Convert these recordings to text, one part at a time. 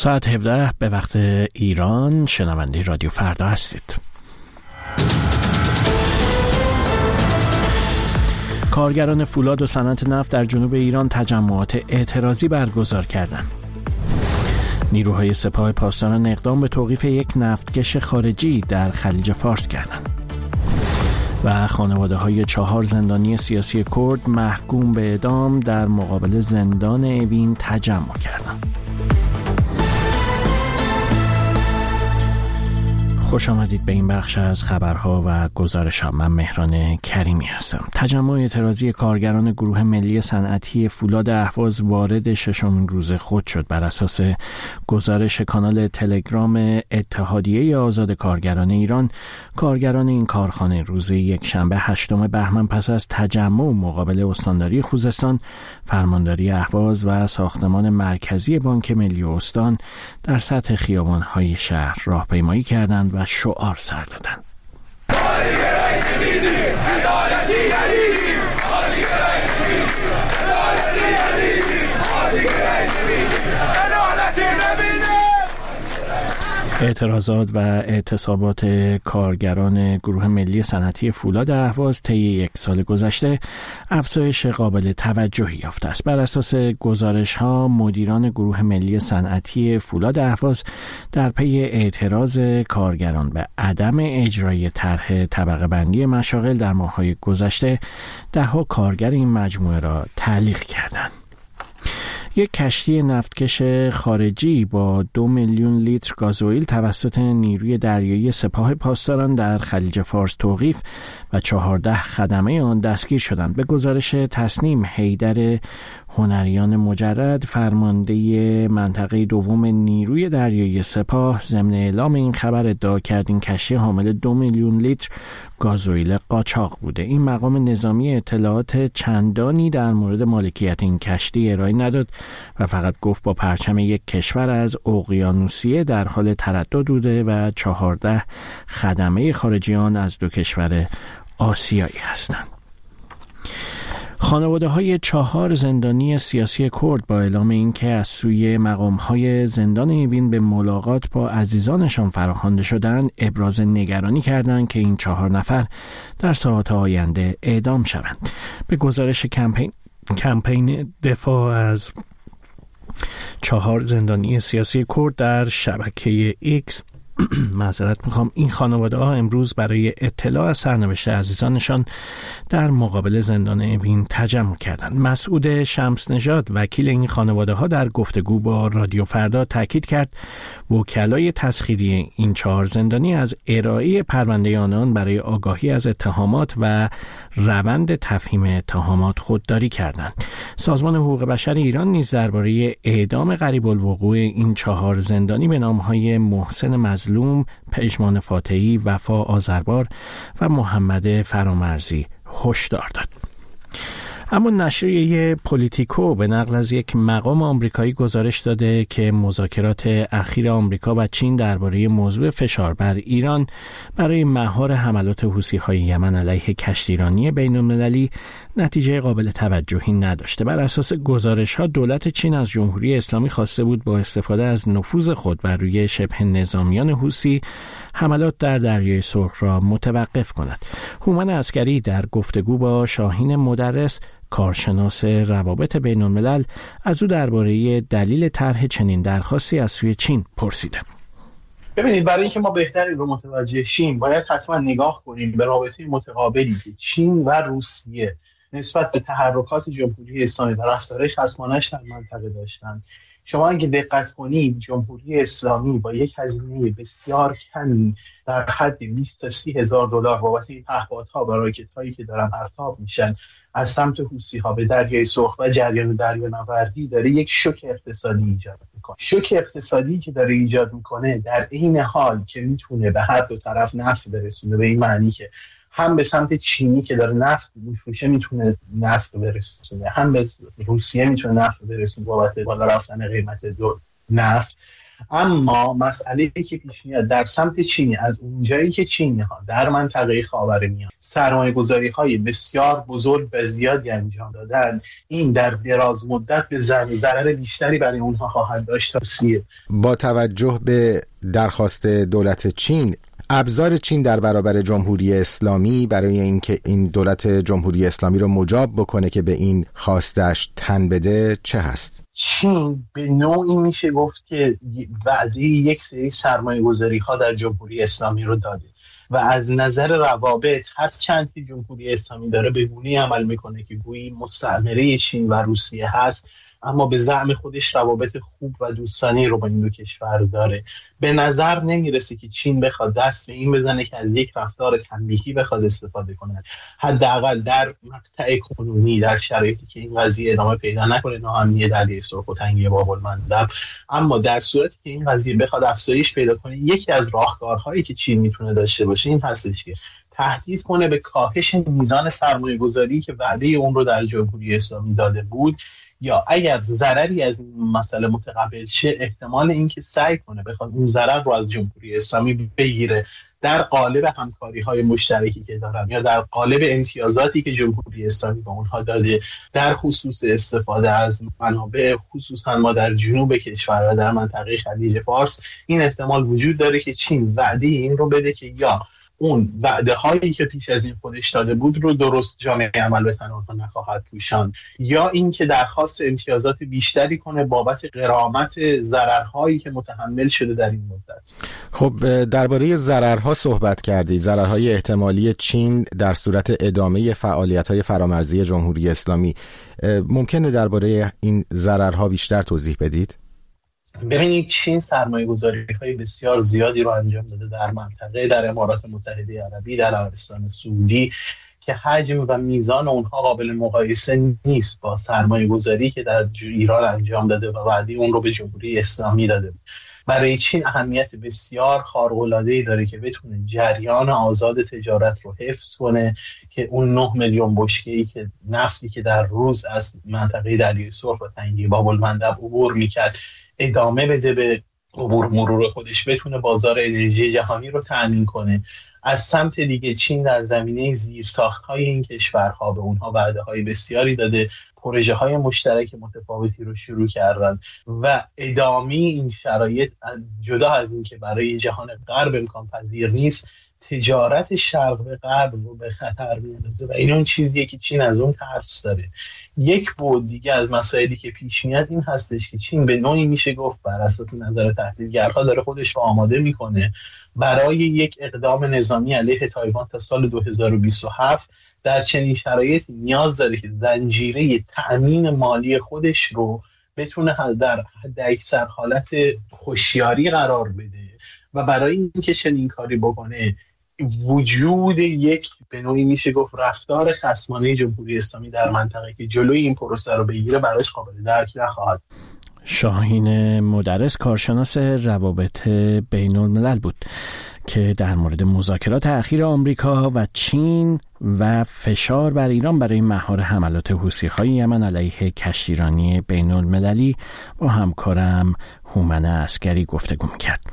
ساعت 17 به وقت ایران شنونده رادیو فردا هستید. کارگران فولاد و صنعت نفت در جنوب ایران تجمعات اعتراضی برگزار کردند. نیروهای سپاه پاسداران اقدام به توقیف یک نفتکش خارجی در خلیج فارس کردند. و خانواده‌های 4 زندانی سیاسی کرد محکوم به اعدام در مقابل زندان اوین تجمع کردند. خوش آمدید به این بخش از خبرها و گزارش‌ها. من مهران کریمی هستم. تجمع اعتراضی کارگران گروه ملی صنعتی فولاد اهواز وارد 6مین روز خود شد. بر اساس گزارش کانال تلگرام اتحادیه آزاد کارگران ایران، کارگران این کارخانه روز یکشنبه 8 بهمن پس از تجمع مقابل استانداری خوزستان، فرمانداری اهواز و ساختمان مرکزی بانک ملی استان در سطح خیابان‌های شهر راهپیمایی کردند و شعار سر دادند. اعتراضات و اعتصابات کارگران گروه ملی صنعتی فولاد اهواز طی یک سال گذشته افزایش قابل توجهی یافته است. بر اساس گزارش‌ها، مدیران گروه ملی صنعتی فولاد اهواز در پی اعتراض کارگران به عدم اجرای طرح طبقه بندی مشاغل در ماه‌های گذشته 10 کارگر این مجموعه را تعلیق کردند. یک کشتی نفتکش خارجی با 2 میلیون لیتر گازوئیل توسط نیروی دریایی سپاه پاسداران در خلیج فارس توقیف و 14 خدمه آن دستگیر شدند. به گزارش تصنیم حیدر هنریان مجرد، فرمانده منطقه دوم نیروی دریایی سپاه، ضمن اعلام این خبر ادعا کرد این کشتی حامل 2 میلیون لیتر گازوئیل قاچاق بوده. این مقام نظامی اطلاعات چندانی در مورد مالکیت این کشتی ارائه نداد و فقط گفت با پرچم یک کشور از اقیانوسیه در حال تردد بوده و 14 خدمه خارجی آن از 2 کشور آسیایی هستند. خانواده‌های 4 زندانی سیاسی کرد با اعلام اینکه از سوی مقام‌های زندان اوین به ملاقات با عزیزانشان فراخوانده شدند، ابراز نگرانی کردند که این 4 نفر در ساعات آینده اعدام شوند. به گزارش کمپین دفاع از 4 زندانی سیاسی کرد در شبکه ایکس، این خانواده ها امروز برای اطلاع از سرنوشت عزیزانشان در مقابل زندان اوین تجمع کردند. مسعود شمس نژاد، وکیل این خانواده ها، در گفتگو با رادیو فردا تاکید کرد وکلای تسخیری این 4 زندانی از ارائه پرونده آنان برای آگاهی از اتهامات و روند تفهیم اتهامات خودداری کردند. سازمان حقوق بشر ایران نیز درباره اعدام قریب الوقوع این 4 زندانی به نام‌های محسن مظلوم، پژمان فاتحی، وفا آذربار و محمد فرامرزی هشدار داد. اما نشریه پولیتیکو به نقل از یک مقام آمریکایی گزارش داده که مذاکرات اخیر آمریکا و چین درباره موضوع فشار بر ایران برای مهار حملات حوثی‌های یمن علیه کشتیرانی بین‌المللی نتیجه قابل توجهی نداشته. بر اساس گزارش‌ها، دولت چین از جمهوری اسلامی خواسته بود با استفاده از نفوذ خود بر روی شبه نظامیان حوثی حملات در دریای سرخ را متوقف کند. هومن عسکری در گفتگو با شاهین مدرس، کارشناس روابط بین الملل، از او درباره دلیل طرح چنین درخواستی از سوی چین پرسیده. ببینید، برای اینکه ما بهتر رو متوجه شیم باید حتما نگاه کنیم به رابطه متقابلی که چین و روسیه نسبت به تحرکات جمهوری اسلامی و رفتار خصمانه‌اش در منطقه داشتند. شما اگه دقت کنید، جمهوری اسلامی با یک هزینه بسیار کمی در حد 20 تا 30 هزار دلار بابت این پهپادها و راکت‌هایی که دارن پرتاب میشن از سمت حوثی‌ها به دریای سرخ و جریان دریانوردی داره یک شوک اقتصادی ایجاد میکنه. شوک اقتصادی که داره ایجاد میکنه در عین حال که میتونه به هر دو طرف نفع برسونه، به این معنی که هم به سمت چینی که داره نفت میفروشه میتونه نفت برسونه، هم به روسیه میتونه نفت برسونه بابت بالا رفتن قیمت نفت، اما مسئله که پیش میاد در سمت چین، از اونجایی که چینی‌ها در منطقه خاورمیانه سرمایه‌گذاری‌های بسیار بزرگ و زیادی انجام دادن، این در دراز مدت به ضرر بیشتری برای اونها خواهد داشت. با توجه به درخواست دولت چین، ابزار چین در برابر جمهوری اسلامی برای اینکه این دولت جمهوری اسلامی رو مجاب بکنه که به این خواستش تن بده چه هست؟ چین به نوعی میشه گفت که وعده یک سری سرمایه‌گذاری‌ها در جمهوری اسلامی رو داده و از نظر روابط هر چند که جمهوری اسلامی داره به گونه‌ای عمل میکنه که گویی مستعمره چین و روسیه هست، اما به زعم خودش روابط خوب و دوستانه رو با این دو کشور داره. به نظر نمیرسه که چین بخواد دست به این بزنه که از یک رفتار تنبیهی بخواد استفاده کنه، حداقل در مقطع کنونی، در شرایطی که این قضیه ادامه پیدا نکنه، ناامنی دریای سرخ و تنگی باب‌المندب. اما در صورتی که این قضیه بخواد افزایش پیدا کنه، یکی از راهکارهایی که چین میتونه داشته باشه این هستش که تهدید کنه به کاهش میزان سرمایه‌گذاری که وعده اون رو در جمهوری اسلامی داده بود، یا اگر ضرری از مسئله متقبل شه، احتمال اینکه سعی کنه بخواد اون ضرر رو از جمهوری اسلامی بگیره در قالب همکاری‌های مشترکی که دارن یا در قالب امتیازاتی که جمهوری اسلامی به اونها داده در خصوص استفاده از منابع، خصوصا ما در جنوب کشور و در منطقه خلیج فارس. این احتمال وجود داره که چین وعده این رو بده که یا اون وعده هایی که پیش از این خودش داده بود رو درست جامعه عمل به تنها نخواهد پوشاند، یا اینکه درخواست امتیازات بیشتری کنه بابت غرامت ضررهایی که متحمل شده در این مدت. خب درباره ضررها صحبت کردید، ضررهای احتمالی چین در صورت ادامه فعالیت‌های فرامرزی جمهوری اسلامی. ممکنه درباره این ضررها بیشتر توضیح بدید؟ ببینید، چین سرمایه‌گذاری‌های بسیار زیادی رو انجام داده در منطقه، در امارات متحده عربی، در عربستان سعودی، که حجم و میزان اونها قابل مقایسه نیست با سرمایه‌گذاری که در ایران انجام داده و وعده اون رو به جمهوری اسلامی داده. برای چین اهمیت بسیار خارق‌العاده‌ای داره که بتونه جریان آزاد تجارت رو حفظ کنه، که اون 9 میلیون بشکه‌ای که نفتی که در روز از منطقه دریای سرخ و تنگی باب‌المندب عبور می‌کرد ادامه بده به عبور مرور خودش، بتونه بازار انرژی جهانی رو تأمین کنه. از سمت دیگه چین در زمینه زیرساخت‌های این کشورها به اونها وعده‌های بسیاری داده، پروژه‌های مشترک متفاوتی رو شروع کردن و ادامه این شرایط جدا از این که برای جهان غرب امکان پذیر نیست، تجارت شرق به غرب رو به خطر می‌اندازه و این اون چیزیه که چین از اون ترس داره. یک بعد دیگه از مسائلی که پیش میاد این هستش که چین به نوعی میشه گفت بر اساس نظر تحلیلگرها داره خودش رو آماده میکنه برای یک اقدام نظامی علیه تایوان تا سال 2027. در چنین شرایطی نیاز داره که زنجیره تأمین مالی خودش رو بتونه در اکثر حالت هوشیاری قرار بده و برای اینکه چنین کاری بکنه وجود یک به نوعی میشه گفت رفتار خصمانه جمهوری اسلامی در منطقه که جلوی این پروسه رو بگیره براش قابل درک نخواهد. شاهین مدرس، کارشناس روابط بین الملل بود که در مورد مذاکرات اخیر آمریکا و چین و فشار بر ایران برای مهار حملات حوثی‌های یمن علیه کشتیرانی بین المللی با همکارم هومن عسکری گفتگو می‌کرد.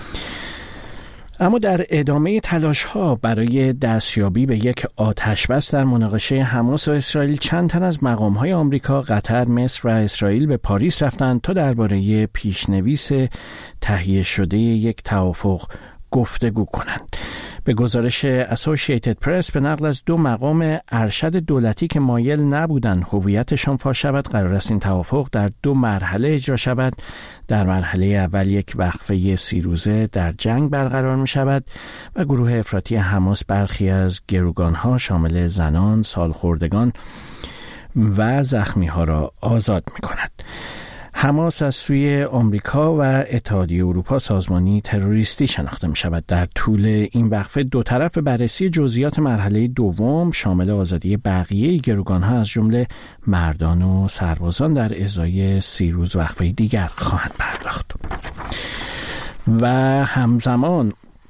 اما در ادامه تلاش‌ها برای دستیابی به یک آتش‌بس در مناقشه حماس و اسرائیل، چند تن از مقام‌های آمریکا، قطر، مصر و اسرائیل به پاریس رفتند تا درباره پیشنویس تهیه شده یک توافق گفتگو کنند. به گزارش اسوسییتد پرس به نقل از 2 مقام ارشد دولتی که مایل نبودند هویتشان فاش شود، قرار است این توافق در 2 مرحله اجرا شود. در مرحله اول یک وقفه 30 روزه در جنگ برقرار می شود و گروه افراطی حماس برخی از گروگانها شامل زنان، سالخوردگان و زخمی‌ها را آزاد می کند. حماس از سوی آمریکا و اتحادیه اروپا سازمانی تروریستی شناخته می شود. در طول این وقفه 2 طرف بررسی جزئیات مرحله دوم شامل آزادی بقیه گروگانها از جمله مردان و سربازان در ازای 30 روز وقفه دیگر خواهند پرداخت. و همزمان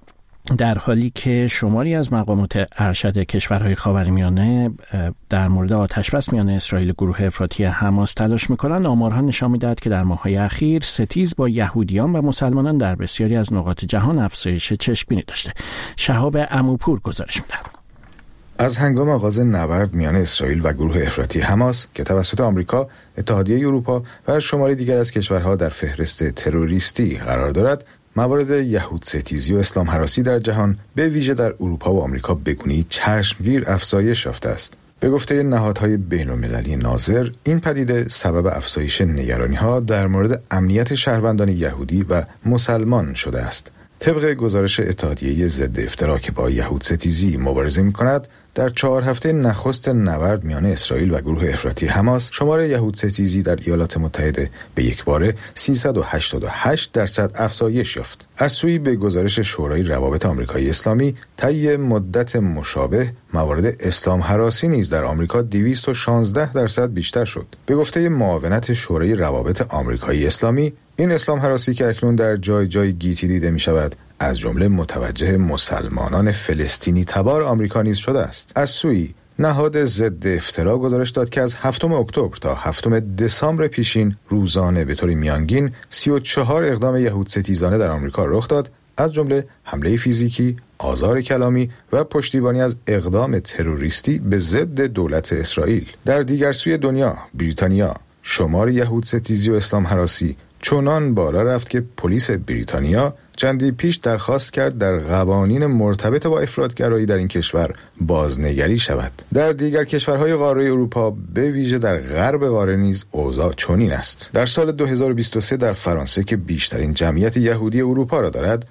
در حالی که شماری از مقامات ارشد کشورهای خاورمیانه در مورد آتشبس میان اسرائیل و گروه افراطی حماس تلاش میکنند، آمارها نشان میدهد که در ماه‌های اخیر ستیز با یهودیان و مسلمانان در بسیاری از نقاط جهان افزایش چشمگیری داشته. شهاب عموپور گزارش میدهد. از هنگام آغاز نبرد میان اسرائیل و گروه افراطی حماس که توسط آمریکا، اتحادیه اروپا و شماری دیگر از کشورها در فهرست تروریستی قرار دارد، موارد یهود ستیزی و اسلام هراسی در جهان به ویژه در اروپا و آمریکا به گونه‌ای چشمگیر افزایش یافته است. به گفته نهادهای بین‌المللی ناظر، این پدیده سبب افزایش نگرانی‌ها در مورد امنیت شهروندان یهودی و مسلمان شده است. طبق گزارش اتحادیه ضد افترا که با یهود ستیزی مبارزه می‌کند، در 4 هفته نخست نبرد میان اسرائیل و گروه افراطی حماس، شمار یهود ستیزی در ایالات متحده به یکباره 388% افزایش یافت. از سوی به گزارش شورای روابط آمریکایی اسلامی، طی مدت مشابه موارد اسلام هراسی نیز در آمریکا 216% بیشتر شد. به گفته معاونت شورای روابط آمریکایی اسلامی، این اسلام هراسی که اکنون در جای جای گیتی دیده می شود، از جمله متوجه مسلمانان فلسطینی تبار آمریکا نیز شده است. از سوی نهاد ضد افترا گزارش داد که از 7 اکتبر تا 7 دسامبر پیشین روزانه به طور میانگین 34 اقدام یهود ستیزانه در آمریکا رخ داد، از جمله حمله فیزیکی، آزار کلامی و پشتیبانی از اقدام تروریستی به ضد دولت اسرائیل. در دیگر سوی دنیا، بریتانیا، شمار یهود ستیزی و اسلام هراسی چنان بالا رفت که پلیس بریتانیا چندی پیش درخواست کرد در قوانین مرتبط با افراطگرایی در این کشور بازنگری شود. در دیگر کشورهای قاره اروپا، به ویژه در غرب قاره نیز اوضاع چنین است. در سال 2023 در فرانسه که بیشترین جمعیت یهودی اروپا را دارد،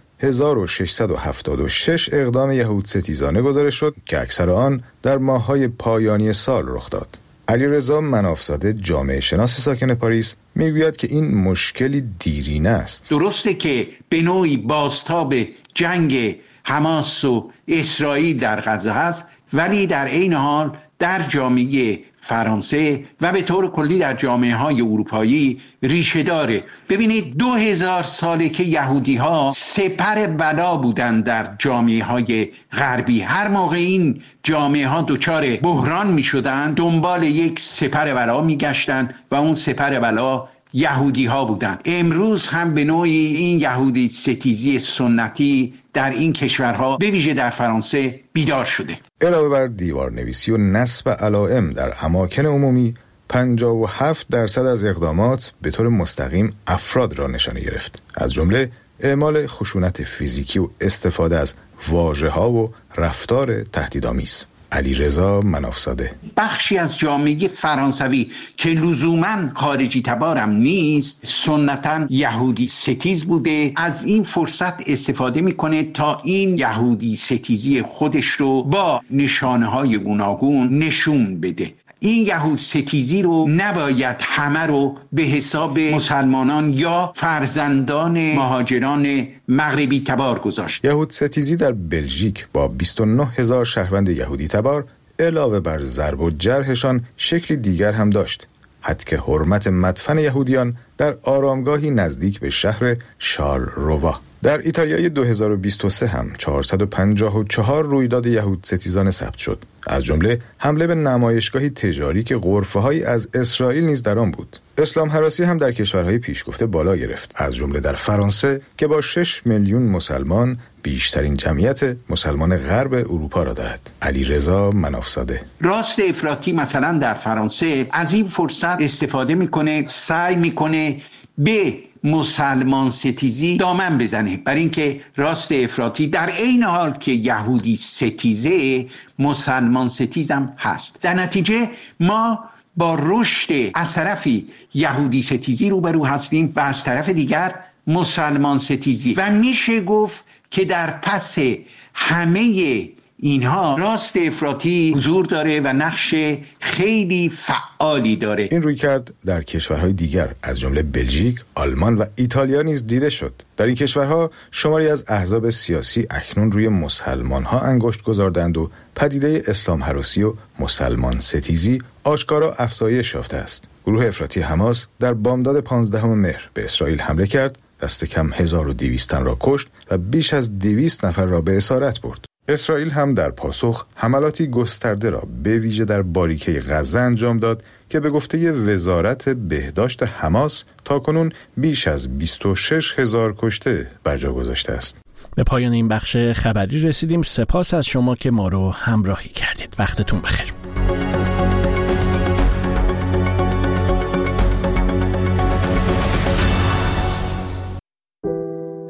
1676 اقدام یهود ستیزانه گزارش شد که اکثر آن در ماه‌های پایانی سال رخ داد. علیرضا منافزاده، جامعه شناس ساکن پاریس، میگوید که این مشکلی دیرینه است. درسته که به نوعی بازتاب جنگ حماس و اسرائیل در غزه هست، ولی در عین حال در جامعه فرانسه و به طور کلی در جامعه های اروپایی ریشه داره. ببینید 2000 ساله که یهودی ها سپر بلا بودن در جامعه های غربی. هر موقع این جامعه ها دچار بحران می شدن، دنبال یک سپر بلا می گشتن و اون سپر بلا یهودی ها بودن. امروز هم به نوعی این یهودی ستیزی سنتی در این کشورها به ویژه در فرانسه بیدار شده. علاوه بر دیوارنویسی و نصب علائم در اماکن عمومی، 57% از اقدامات به طور مستقیم افراد را نشانه گرفت، از جمله اعمال خشونت فیزیکی و استفاده از واژه‌ها و رفتار تهدیدآمیز. علیرضا منافزاده: بخشی از جامعه فرانسوی که لزوماً خارجی تبارم نیست، سنتاً یهودی ستیز بوده، از این فرصت استفاده میکنه تا این یهودی ستیزی خودش رو با نشانه‌های گوناگون نشون بده. این یهود ستیزی رو نباید همه رو به حساب مسلمانان یا فرزندان مهاجران مغربی تبار گذاشت. یهود ستیزی در بلژیک با 29,000 شهروند یهودی تبار علاوه بر ضرب و جرحشان شکلی دیگر هم داشت: حدک حرمت مدفن یهودیان در آرامگاهی نزدیک به شهر شارلروا. در ایتالیای 2023 هم 454 رویداد یهود ستیزانه ثبت شد، از جمله حمله به نمایشگاهی تجاری که غرفه‌هایی از اسرائیل نیز در آن بود. اسلام هراسی هم در کشورهای پیشگفته بالا گرفت، از جمله در فرانسه که با 6 میلیون مسلمان بیشترین جمعیت مسلمان غرب اروپا را دارد. علیرضا منافزاده: راست افراطی مثلا در فرانسه از این فرصت استفاده میکنه، سعی میکنه به مسلمان ستیزی دامن بزنه، برای اینکه راست افراطی در عین حال که یهودی ستیزه، مسلمان ستیزم هست. در نتیجه ما با رشد از طرفی یهودی ستیزی روبرو هستیم و از طرف دیگر مسلمان ستیزی، و میشه گفت که در پس همه اینها راست افراطی حضور داره و نقش خیلی فعالی داره. این رویکرد در کشورهای دیگر از جمله بلژیک، آلمان و ایتالیا نیز دیده شد. در این کشورها شماری از احزاب سیاسی اکنون روی مسلمانها انگشت گذاردند و پدیده اسلام هراسی و مسلمان ستیزی آشکارا افزایش یافته است. گروه افراطی حماس در بامداد 15 مهر به اسرائیل حمله کرد دست کم 1200 تن را کشت و بیش از 200 نفر را به اسارت برد. اسرائیل هم در پاسخ حملاتی گسترده را به ویژه در باریکه غزه انجام داد که به گفته وزارت بهداشت حماس تاکنون بیش از 26,000 کشته بر جا گذاشته است. به پایان این بخش خبری رسیدیم. سپاس از شما که ما رو همراهی کردید. وقتتون بخیر.